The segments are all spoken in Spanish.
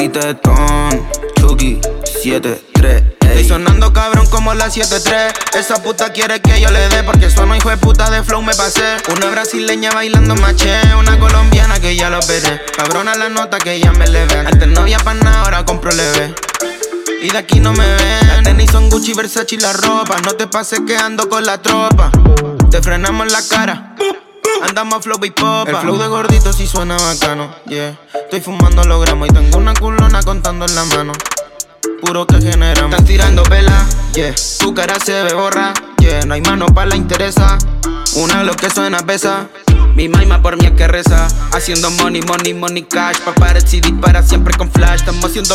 mi tetón, Chucky 7-3. Estoy sonando cabrón como la 7-3. Esa puta quiere que yo le dé, porque sueno hijo de puta de flow me pasé. Una brasileña bailando maché, una colombiana que ya lo veré. Cabrona la nota que ya me le ven. Antes no había pan, ahora compro leve. Y de aquí no me ven. Las tenis son Gucci, Versace y la ropa. No te pases que ando con la tropa. Te frenamos la cara, andamos flow y popa. El flow de gordito sí suena bacano, yeah. Estoy fumando los gramos y tengo una culona contando en la mano. Puro que generamos. Están tirando vela, yeah. Tu cara se ve borra, yeah. No hay mano pa' la interesa. Una lo que suena pesa. Mi maima por mí es que reza. Haciendo money, money, money cash. Paparazzi dispara siempre con flash. Estamos haciendo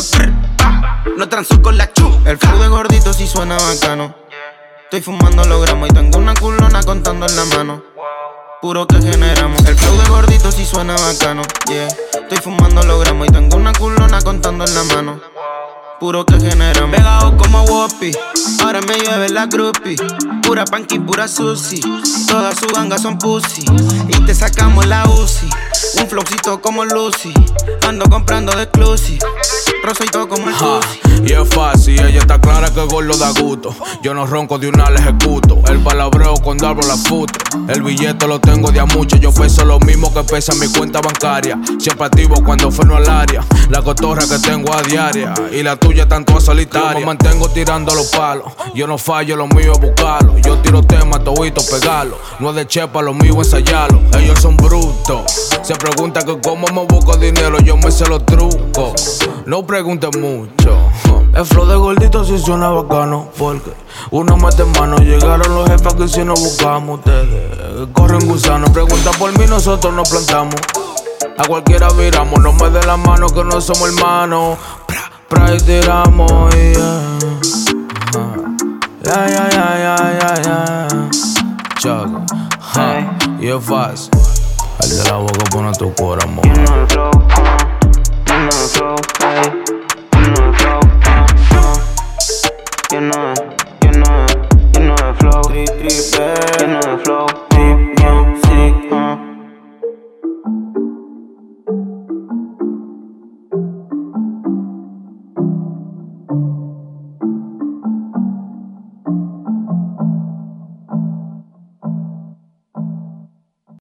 no transo con la chu. El flow de gordito sí suena bacano. Estoy fumando los gramos y tengo una culona contando en la mano. Puro que generamos. El flow de gordito sí suena bacano, yeah. Estoy fumando los gramos y tengo una culona contando en la mano. Puro que generamos. Pegado como Whoopi, ahora me llueve la groupie. Pura panqui, pura sushi. Todas sus gangas son pussy. Y te sacamos la Uzi. Un flowcito como Lucy. Ando comprando de exclusive. Rosoito como el Uzi. Y es fácil, ella está clara que el gordo da gusto. Yo no ronco de una, le ejecuto. El palabreo cuando abro la foto. El billete lo tengo de a mucho. Yo peso lo mismo que pesa mi cuenta bancaria. Siempre activo cuando freno al área. La cotorra que tengo a diaria. Y la tuya tanto a solitaria. Yo me mantengo tirando los palos. Yo no fallo, lo mío es buscarlo. Yo tiro temas, todito pegarlo. No es de chepa, lo mío ensayarlo. Ellos son brutos. Se pregunta que cómo me busco dinero. Yo me sé los trucos. No pregunten mucho. El flow de gordito sí suena bacano, porque uno mete mano. Llegaron los jefes que si nos buscamos. Ustedes corren gusanos. Pregunta por mí, nosotros nos plantamos. A cualquiera viramos. No me dé la mano que no somos hermanos. Pra y tiramos, Chaco, y es fácil. El de la boca pone tu corazón.